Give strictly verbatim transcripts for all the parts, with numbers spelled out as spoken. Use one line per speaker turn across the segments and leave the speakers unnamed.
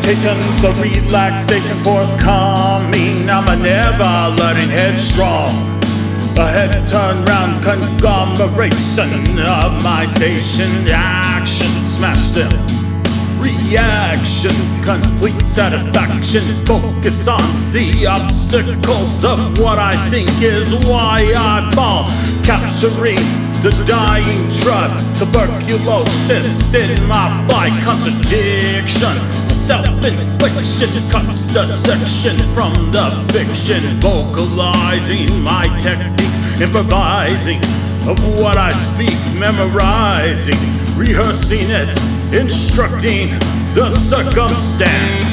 Meditation's a relaxation forthcoming. I'm a never learning headstrong, a head turn round conglomeration of my station. Action, smash them. Reaction, complete satisfaction. Focus on the obstacles of what I think is why I fall. Capturing the dying drug, tuberculosis in my fight. Contradiction, self-infliction cuts the section from the fiction. Vocalizing my techniques, improvising of what I speak, memorizing, rehearsing it, instructing the circumstance.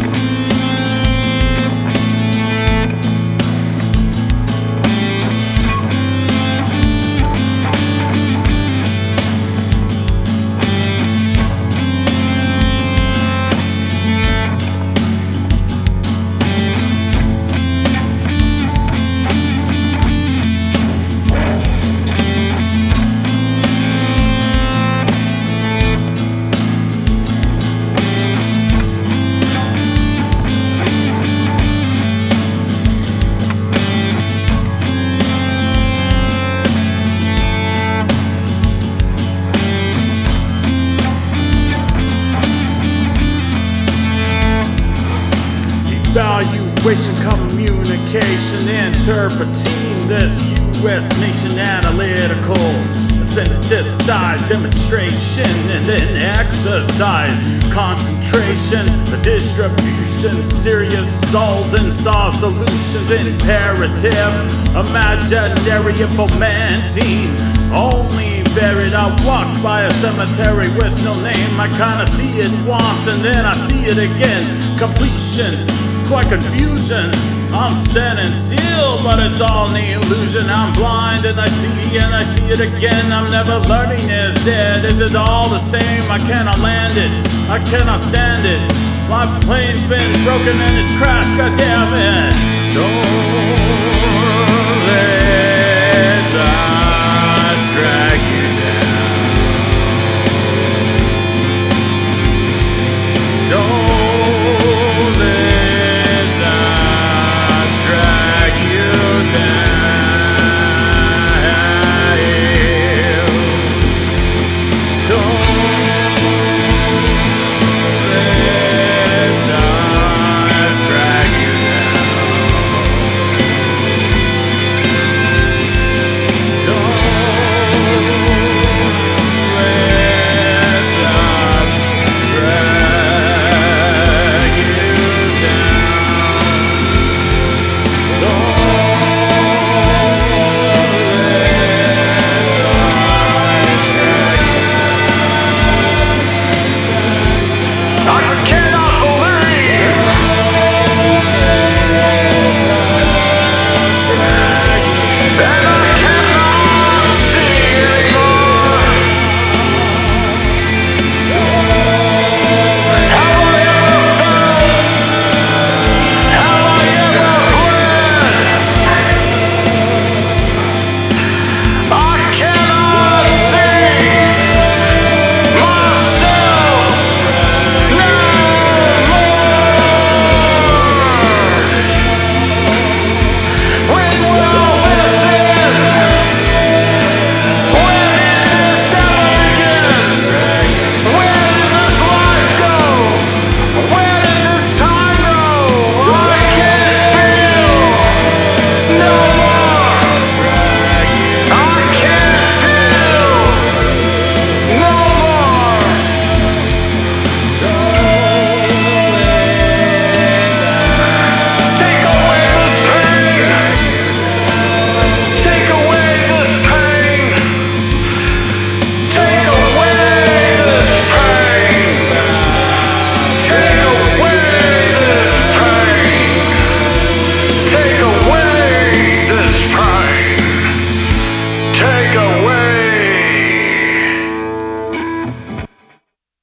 Evaluation, communication, interpreting this U S nation analytical, synthesize, demonstration, and then exercise, concentration, the distribution, serious souls and solve solutions, imperative, imaginary, fomenting, only buried. I walk by a cemetery with no name. I kinda see it once and then I see it again. Completion, quite confusion. I'm standing still, but it's all an illusion. I'm blind and I see and I see it again. I'm never learning, is it? Is it all the same? I cannot land it, I cannot stand it. My plane's been broken and it's crashed, god damn it. Don't